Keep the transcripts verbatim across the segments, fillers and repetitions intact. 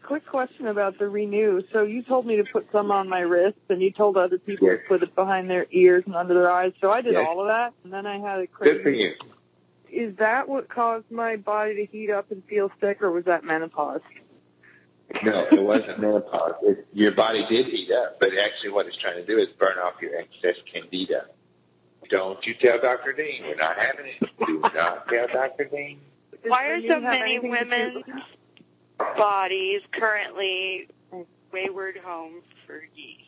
quick question about the Renew. So you told me to put some on my wrist, and you told other people yes. to put it behind their ears and under their eyes. So I did yes. all of that, and then I had a crazy... Good for you. Is that what caused my body to heat up and feel sick, or was that menopause? No, it wasn't menopause. It, your body did heat up, but actually what it's trying to do is burn off your excess candida. Don't you tell Doctor Dean. We're not having it. Do not tell Doctor Dean. Why are so many women's bodies currently wayward homes for yeast?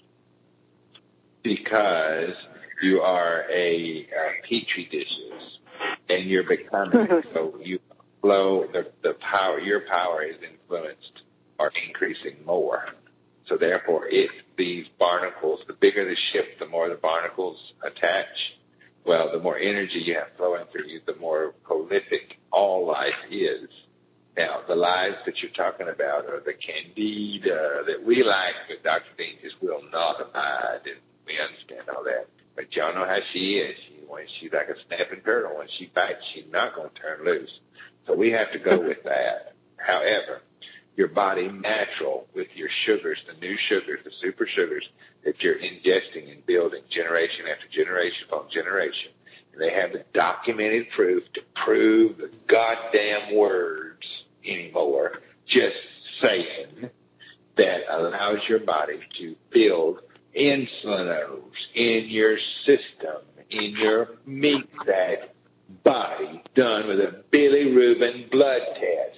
Because you are a uh, petri dishes, and you're becoming so you flow the the power. Your power is influenced or increasing more. So therefore, if these barnacles, the bigger the ship, the more the barnacles attach. Well, the more energy you have flowing through you, the more prolific all life is. Now, the lives that you're talking about are the candida that we like, but Doctor Dean just will not abide, and we understand all that. But y'all know how she is. She, when she's like a snapping turtle, when she bites, she's not going to turn loose. So we have to go with that. However, your body natural with your sugars, the new sugars, the super sugars that you're ingesting and building generation after generation upon generation. And they have the documented proof to prove the goddamn words anymore, just saying, that allows your body to build insulinos in your system, in your meat fat body, done with a bilirubin blood test.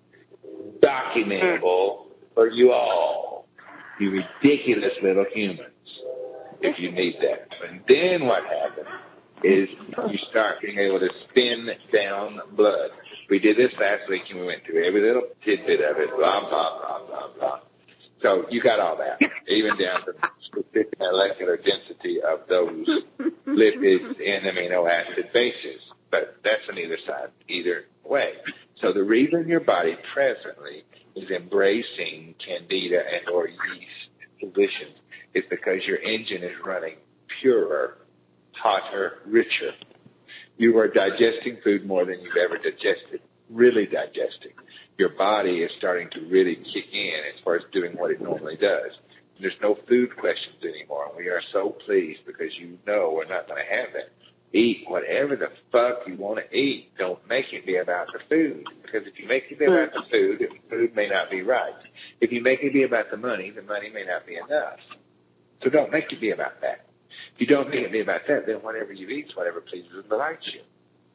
Documentable for you all, you ridiculous little humans, if you need that. And then what happens is you start being able to spin down blood. We did this last week, and we went through every little tidbit of it, blah, blah, blah, blah, blah. So you got all that, even down to the specific molecular density of those lipids and amino acid bases. But that's on either side, either way. So the reason your body presently is embracing candida and or yeast positions is because your engine is running purer, hotter, richer. You are digesting food more than you've ever digested, really digesting. Your body is starting to really kick in as far as doing what it normally does. There's no food questions anymore. We are so pleased because you know we're not going to have that. Eat whatever the fuck you want to eat. Don't make it be about the food. Because if you make it be about the food, the food may not be right. If you make it be about the money, the money may not be enough. So don't make it be about that. If you don't make it be about that, then whatever you eat is whatever pleases and delights you.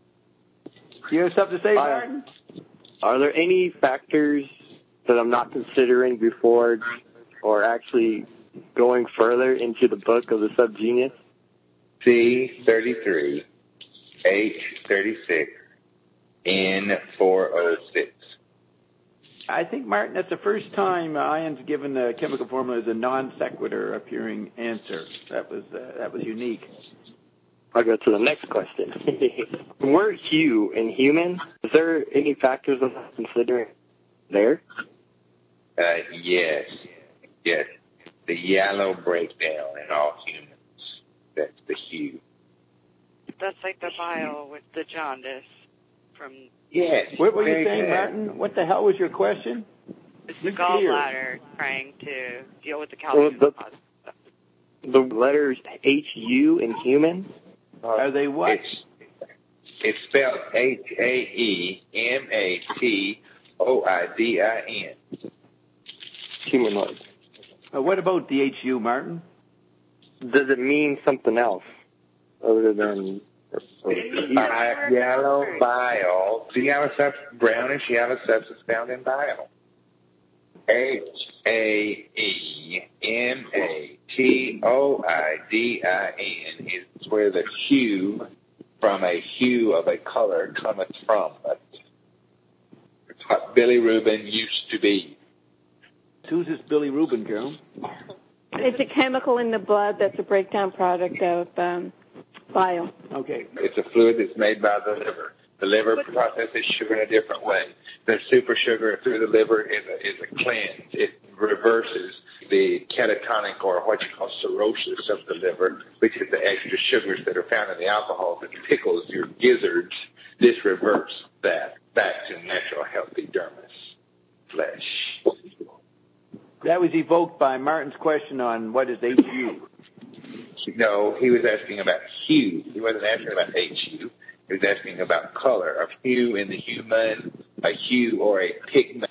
You have something to say, Martin? Uh, are there any factors that I'm not considering before or actually going further into the book of the subgenius? C thirty-three, H thirty-six, N four oh six. I think, Martin, that's the first time uh, Ian's given the chemical formula as a non sequitur appearing answer. That was uh, that was unique. I'll go to the next question. The word hue in human, is there any factors I'm not considering there? Uh, yes, yes. The yellow breakdown in all humans. That's the hue. That's like the bile with the jaundice from... Yes. What were you saying, Martin? What the hell was your question? It's the gallbladder trying to deal with the calcium well, deposit. The, the letters H U in human? Are they what? It's, it's spelled H A E M A T O I D I N. Humanoid. Uh, what about the H U, Martin? Does it mean something else other than Bi- yellow bile? The yellow substance, brownish yellow substance found in bile. H A E M A T O I D I N is where the hue from a hue of a color cometh from. It's what bilirubin used to be. Who's this bilirubin, girl? It's a chemical in the blood that's a breakdown product of um, bile. Okay. It's a fluid that's made by the liver. The liver processes sugar in a different way. The super sugar through the liver is a, is a cleanse. It reverses the catatonic or what you call cirrhosis of the liver, which is the extra sugars that are found in the alcohol that tickles your gizzards. This reverts that back to natural healthy dermis flesh. That was evoked by Martin's question on what is H U. No, he was asking about hue. He wasn't asking about H U. He was asking about color, of hue in the human, a hue or a pigment.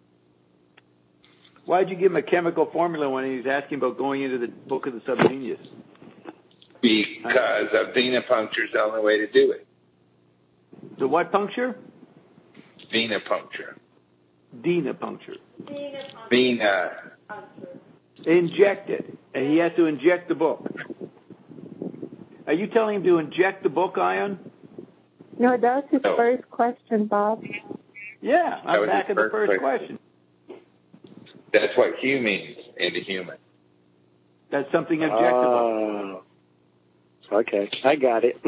Why did you give him a chemical formula when he was asking about going into the Book of the Subgenius? Because of venipuncture is the only way to do it. So what puncture? Venipuncture. Denipuncture. Vena. Inject it. And he has to inject the book. Are you telling him to inject the book, Ion? No, that was his no. first question, Bob. Yeah, I'm back at the first question. question. That's what hue means in the human. That's something injectable. Uh, okay, I got it.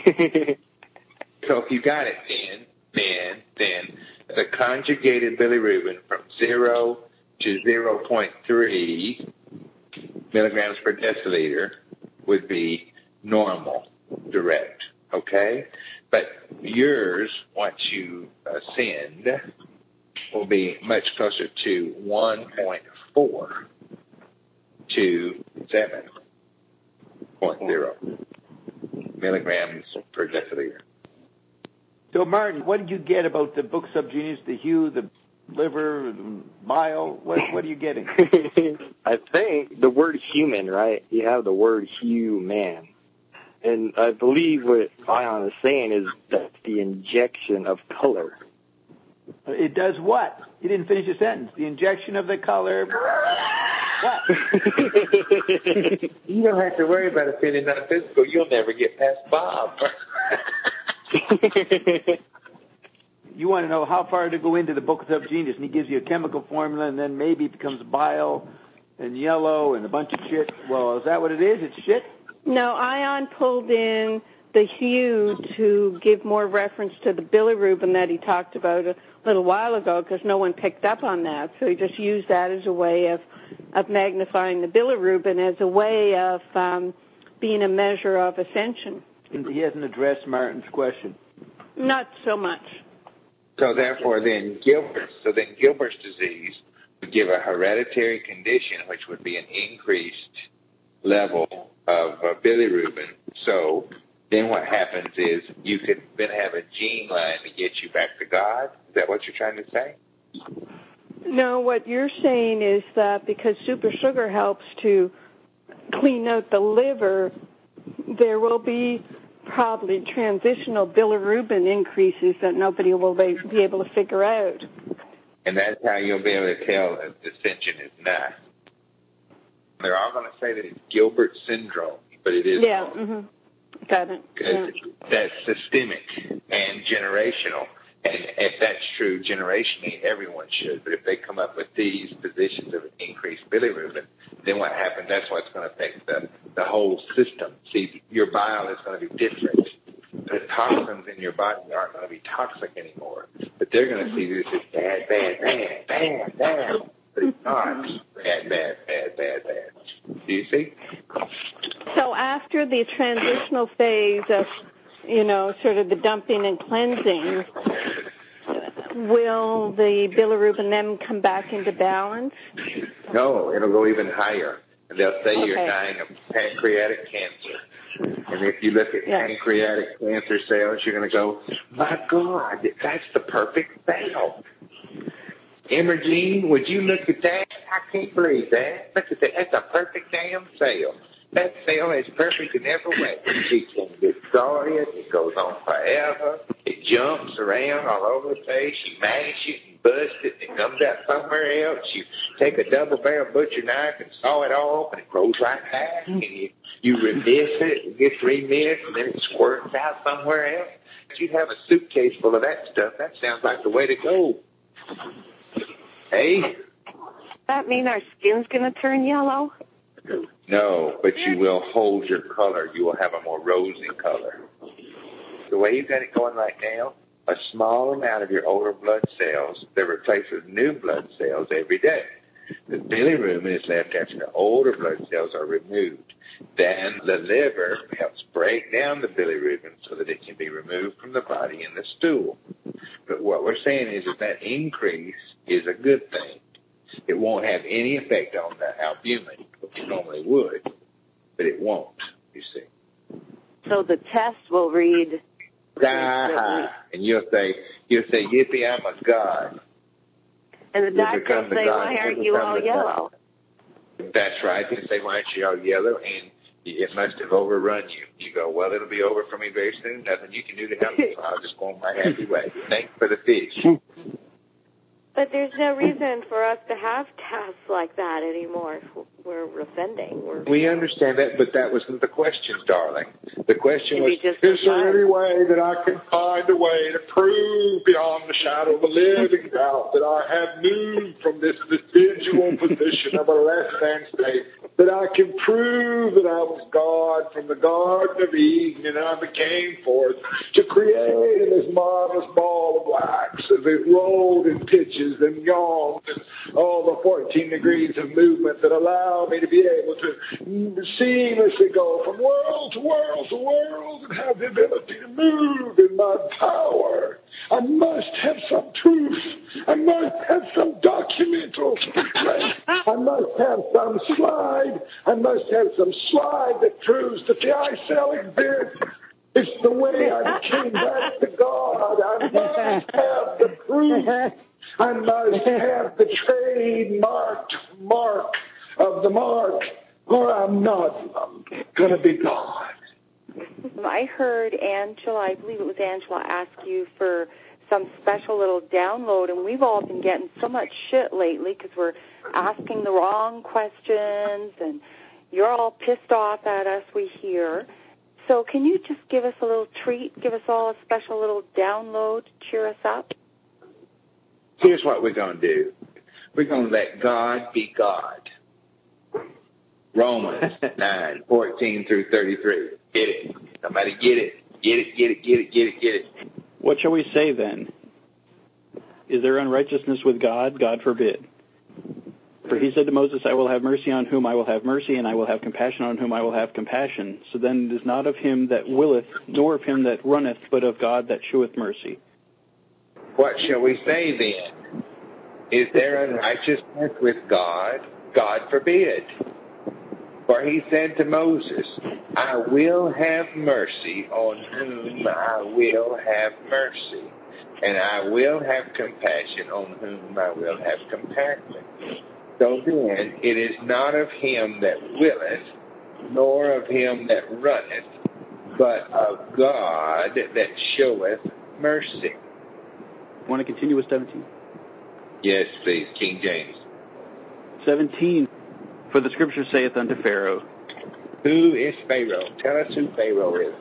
So if you got it, then, then, then the conjugated bilirubin from zero to zero point three milligrams per deciliter would be normal, direct, okay? But yours, once you ascend, will be much closer to one point four to seven point zero milligrams per deciliter. So, Martin, what did you get about the Book Subgenius, the hue, the liver, the bile? What, what are you getting? I think the word human, right? You have the word human. And I believe what Ion is saying is that's the injection of color. It does what? You didn't finish the sentence. The injection of the color. What? You don't have to worry about it feeling non-physical. You'll never get past Bob. You want to know how far to go into the Book of Subgenius, and he gives you a chemical formula, and then maybe it becomes bile and yellow and a bunch of shit. Well, is that what it is? It's shit? No, Ion pulled in the hue to give more reference to the bilirubin that he talked about a little while ago, because no one picked up on that. So he just used that as a way of, of magnifying the bilirubin as a way of um, being a measure of ascension. He hasn't addressed Martin's question. Not so much. So therefore, then Gilbert's, so then Gilbert's disease would give a hereditary condition, which would be an increased level of uh, bilirubin. So then what happens is you could then have a gene line to get you back to God. Is that what you're trying to say? No, what you're saying is that because super sugar helps to clean out the liver, there will be probably transitional bilirubin increases that nobody will be able to figure out. And that's how you'll be able to tell if ascension is not. They're all going to say that it's Gilbert syndrome, but it is yeah, mm-hmm. Got it. Because yeah. That's systemic and generational. And if that's true, generationally, everyone should. But if they come up with these positions of increased bilirubin, then what happens, that's what's going to affect the, the whole system. See, your bile is going to be different. The toxins in your body aren't going to be toxic anymore. But they're going to see this as bad, bad, bad, bad, bad. But it's not bad, bad, bad, bad, bad. Do you see? So after the transitional phase of, you know, sort of the dumping and cleansing, will the bilirubin then come back into balance? No, it'll go even higher. And they'll say okay. You're dying of pancreatic cancer. And if you look at yeah. pancreatic cancer cells, you're going to go, my God, that's the perfect cell. Imogene, would you look at that? I can't believe that. Look at that. That's a perfect damn cell. That cell is perfect in every way. It can destroy it. It goes on forever. It jumps around all over the place. You mash it and bust it, and it comes out somewhere else. You take a double-barrel butcher knife and saw it off, and it grows right back. And you, you remiss it, it gets remissed, and then it squirts out somewhere else. If you have a suitcase full of that stuff, that sounds like the way to go. Hey? Does that mean our skin's going to turn yellow? No, but you will hold your color. You will have a more rosy color. The way you've got it going right now, a small amount of your older blood cells that replaces new blood cells every day. The bilirubin is left after the older blood cells are removed. Then the liver helps break down the bilirubin so that it can be removed from the body in the stool. But what we're saying is that that increase is a good thing. It won't have any effect on the albumin, which it normally would, but it won't, you see. So the test will read... Ah, and you'll say, you'll say, yippee, I'm a god. And the doctor will say, why aren't you all yellow? That's right. They say, why aren't you all yellow? And it must have overrun you. You go, well, it'll be over for me very soon. Nothing you can do to help me, so I'll just go on my happy way. Thanks for the fish. But there's no reason for us to have tests like that anymore. We're offending. We're we understand that, but that wasn't the question, darling. The question was, just is there any way that I can find a way to prove beyond the shadow of a living doubt that I have moved from this vestigial position of a less-than state, that I can prove that I was God from the Garden of Eden, and I became forth to create this marvelous ball of wax as it rolled and pitches and yawns and all the fourteen degrees of movement that allow me to be able to seamlessly go from world to world to world and have the ability to move in my power. I must have some proof. I must have some documental strength. I must have some slide. I must have some slide that proves that the eye cell exists. It's the way I came back to God. I must have the proof. I must have the trademarked mark of the mark, or I'm not going to be God. I heard Angela, I believe it was Angela, ask you for some special little download, and we've all been getting so much shit lately because we're asking the wrong questions, and you're all pissed off at us, we hear. So can you just give us a little treat, give us all a special little download to cheer us up? Here's what we're going to do. We're going to let God be God. Romans nine, fourteen through thirty-three. Get it. Somebody get it. Get it, get it, get it, get it, get it. What shall we say then? Is there unrighteousness with God? God forbid. For he said to Moses, I will have mercy on whom I will have mercy, and I will have compassion on whom I will have compassion. So then it is not of him that willeth, nor of him that runneth, but of God that sheweth mercy. What shall we say then? Is there unrighteousness with God? God forbid. For he said to Moses, I will have mercy on whom I will have mercy, and I will have compassion on whom I will have compassion. So then, it is not of him that willeth, nor of him that runneth, but of God that showeth mercy. Want to continue with seventeen? Yes, please, King James. seventeen. For the scripture saith unto Pharaoh. Who is Pharaoh? Tell us who Pharaoh is.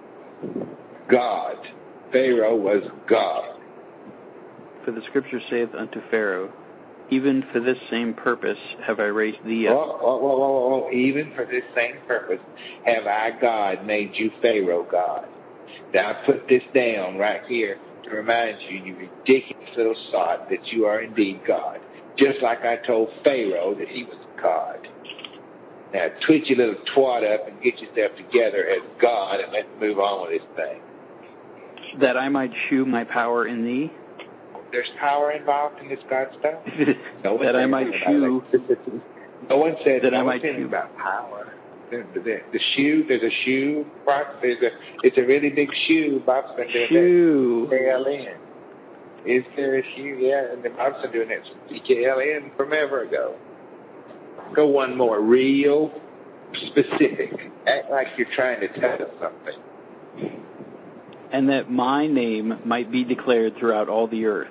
God. Pharaoh was God. For the scripture saith unto Pharaoh, even for this same purpose have I raised thee up. Oh, oh, oh, oh, oh. Even for this same purpose have I, God, made you Pharaoh, God. Now I put this down right here to remind you, you ridiculous little sot, that you are indeed God. Just like I told Pharaoh that he was God. Now twitch your little twat up and get yourself together as God, and let's move on with this thing. That I might shew my power in thee. There's power involved in this God stuff. No that I might shew. No one said that no I one might said shew about power. The, the, the shoe, there's a shoe. There's a, it's a really big shoe. Bob's been doing shoe. that. P K L N. Is there a shoe? Yeah, and then Bob's been doing that P K L N from ever ago. Go one more. Real specific. Act like you're trying to tell us something. And that my name might be declared throughout all the earth.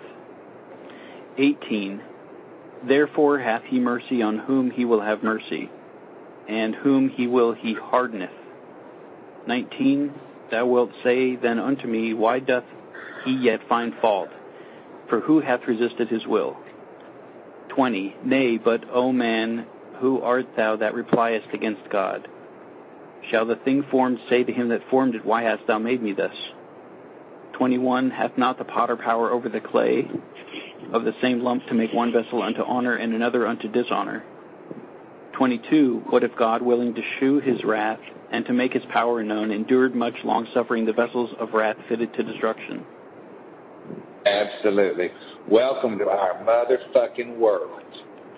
eighteen. Therefore hath he mercy on whom he will have mercy, and whom he will he hardeneth. nineteen. Thou wilt say then unto me, why doth he yet find fault? For who hath resisted his will? twenty. Nay, but, O man, who art thou that repliest against God? Shall the thing formed say to him that formed it, why hast thou made me thus? twenty-one. Hath not the potter power over the clay of the same lump to make one vessel unto honor and another unto dishonor? twenty-two. What if God, willing to shew his wrath and to make his power known, endured much long-suffering the vessels of wrath fitted to destruction? Absolutely. Welcome to our motherfucking world.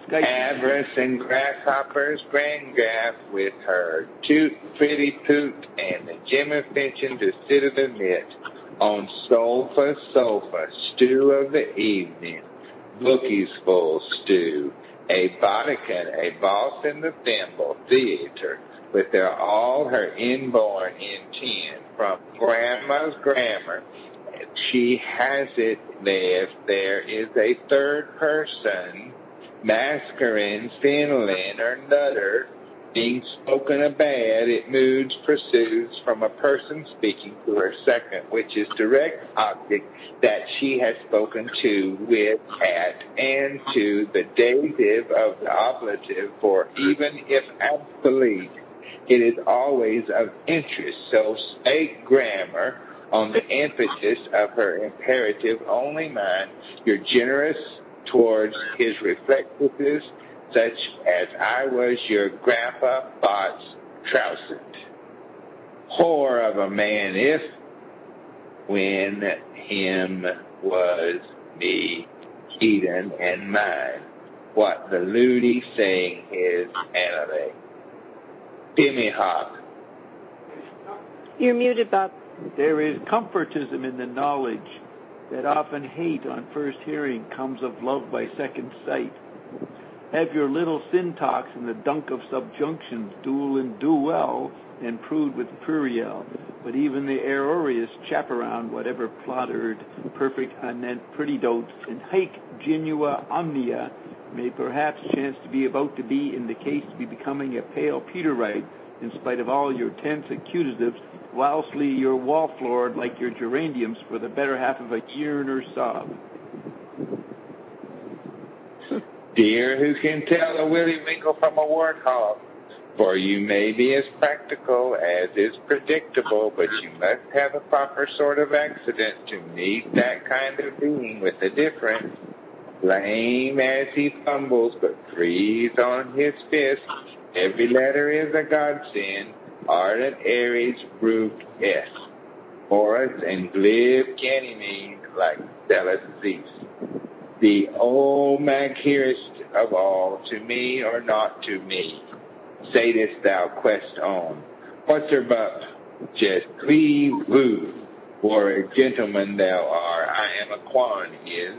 Skype. Avarice and grasshoppers, grand gaff with her toot, pretty poot, and the Jimmy Finchon to sit of the knit. On sofa, sofa, stew of the evening, bookies full stew, a bodkin, a boss in the thimble, theater, with their all her inborn intent, from grandma's grammar. She has it there. There is a third person, masquerading, fiddling, or nutter, being spoken of bad, it moods, pursues from a person speaking to her second, which is direct object that she has spoken to, with, at, and to, the dative of the ablative, for even if obsolete, it is always of interest. So spake grammar on the emphasis of her imperative only mind, you're generous towards his reflectiveness, such as I was your grandpa Bot's trouset. Whore of a man if, when him was me, Eden and mine, what the Ludi saying is anime. Timmy Hawk. You're muted, Bob. There is comfortism in the knowledge that often hate on first hearing comes of love by second sight. Have your little syntax in the dunk of subjunctions, duel and do well, and prude with pluriel. But even the aerorious chaperon, whatever plottered, perfect anent pretty dotes, and hake genua omnia, may perhaps chance to be about to be in the case to be becoming a pale Peterite, in spite of all your tense accusatives, whilstly you're wall-floored like your geraniums for the better half of a yearn or sob. Dear, who can tell a willy winkle from a warthog? For you may be as practical as is predictable, but you must have a proper sort of accident to meet that kind of being with a difference. Lame as he fumbles, but frees on his fist. Every letter is a godsend. Ardent Aries, brute S. Horus and glib Ganymede, like zealous Zeus. The O magherest of all, to me or not to me, sayest thou quest on. What's her buck? Just cleave woo, for a gentleman thou art. I am a quan is.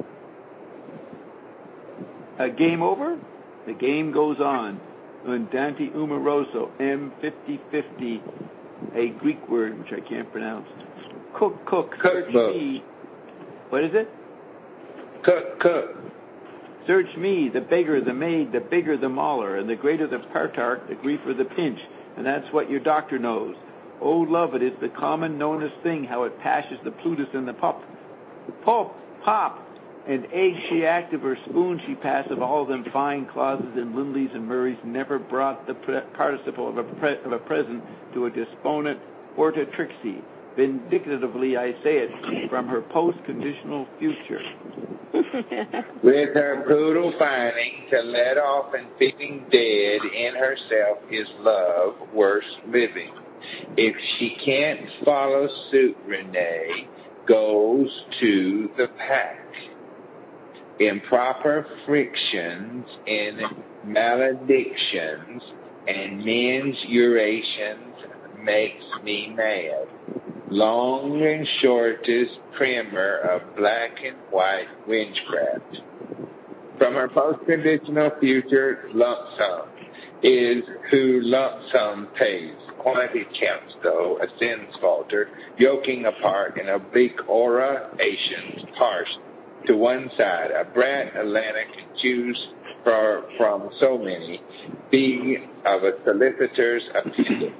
A game over? The game goes on. Undante umoroso, M fifty fifty, a Greek word which I can't pronounce. Cook, cook, search me. What is it? Cook, cook. Search me, the beggar, the maid, the bigger the mauler, and the greater the partarch, the griefer the pinch, and that's what your doctor knows. Oh, love, it is the common knownest thing, how it pashes the Plutus and the pup. Pop, pop, and egg she active or spoon she passive, all of them fine clauses and Lindleys and Murrays never brought the pre- participle of a, pre- of a present to a disponent horta trixie. Vindictively I say it, from her post-conditional future. With her brutal finding to let off and feeling dead in herself is love worth living. If she can't follow suit, Renee goes to the pack. Improper frictions in maledictions and men's urations makes me mad. Long and shortest primer of black and white witchcraft. From her post-conditional future, lump sum is who lump sum pays. Quantity counts, though, a sins falter, yoking apart in oblique orations parsed to one side. A brat Atlanta can choose for, from so many, being of a solicitor's appendix.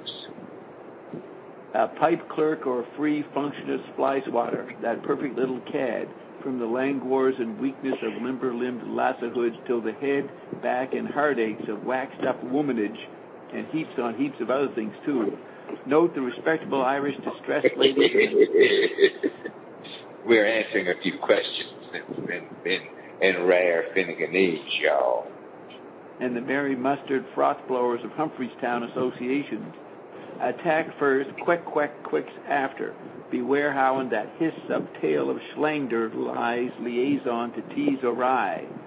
A pipe clerk or free functionist fly swatter, that perfect little cad, from the languors and weakness of limber-limbed lassahoods till the head, back, and heartaches of waxed-up womanage, and heaps on heaps of other things, too. Note the respectable Irish distressed lady. We're answering a few questions in, in, in rare Finneganese, y'all. And the merry mustard froth blowers of Humphreys-town associations. Attack first, quick, quick, quicks after. Beware how in that hiss of tale of Schlanger lies liaison to tease awry.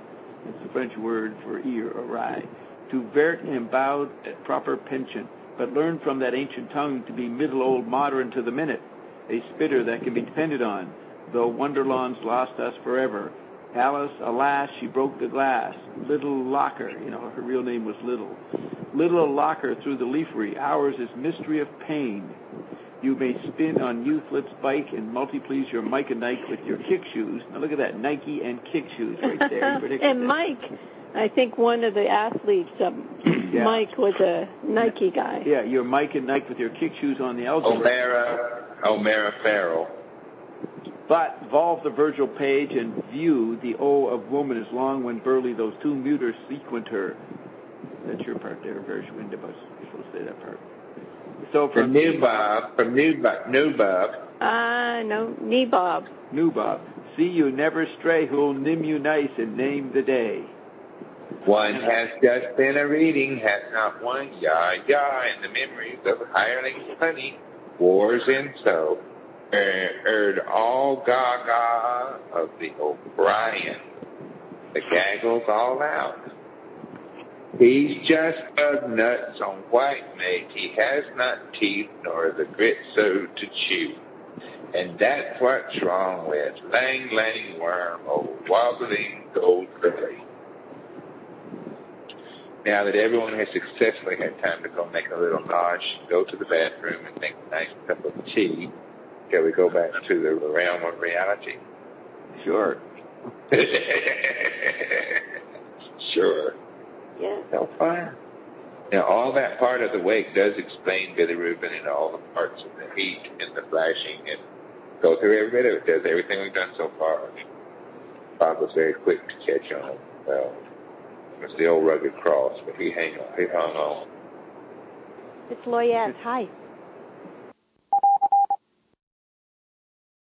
It's the French word for ear or eye. To vert and bowed at proper pension, but learn from that ancient tongue to be middle old modern to the minute, a spitter that can be depended on, though Wonderlawn's lost us forever. Alice, alas, she broke the glass. Little Locker, you know, her real name was Little. Little Locker through the leafery, ours is mystery of pain. You may spin on Youthlet's bike and multi-please your Mike and Nike with your kick shoes. Now look at that, Nike and kick shoes right there. And that. Mike, I think one of the athletes, um, yeah. Mike was a Nike guy. Yeah, your Mike and Nike with your kick shoes on the algebra. O'Mara, O'Mara Farrell. But volve the Virgil page and view the O of woman is long when burly those two muters sequent her. That's your part there, Gershwin. You're supposed to say that part. So from New Bob, from New Bob, New Bob. Ah, uh, no, Knee Bob. New Bob. See you never stray, who'll nim you nice and name the day. One has just been a reading, has not one, yah, yah, in the memories of hirelings honey, wars and so. Heard all gaga of the O'Brien, the gaggles all out. He's just bug nuts on white mate. He has not teeth nor the grit so to chew. And that's what's wrong with lang lang worm, old wobbling gold lily. Now that everyone has successfully had time to go make a little nosh, go to the bathroom and make a nice cup of tea, shall we go back to the realm of reality? Sure. Sure. Yeah. So fine. Now, all that part of the wake does explain Billy Rubin and all the parts of the heat and the flashing and go through every bit of it. Does everything we've done so far. Bob was very quick to catch on. Well, it was the old rugged cross, but he hung on. He hung on. It's Loyette. Hi.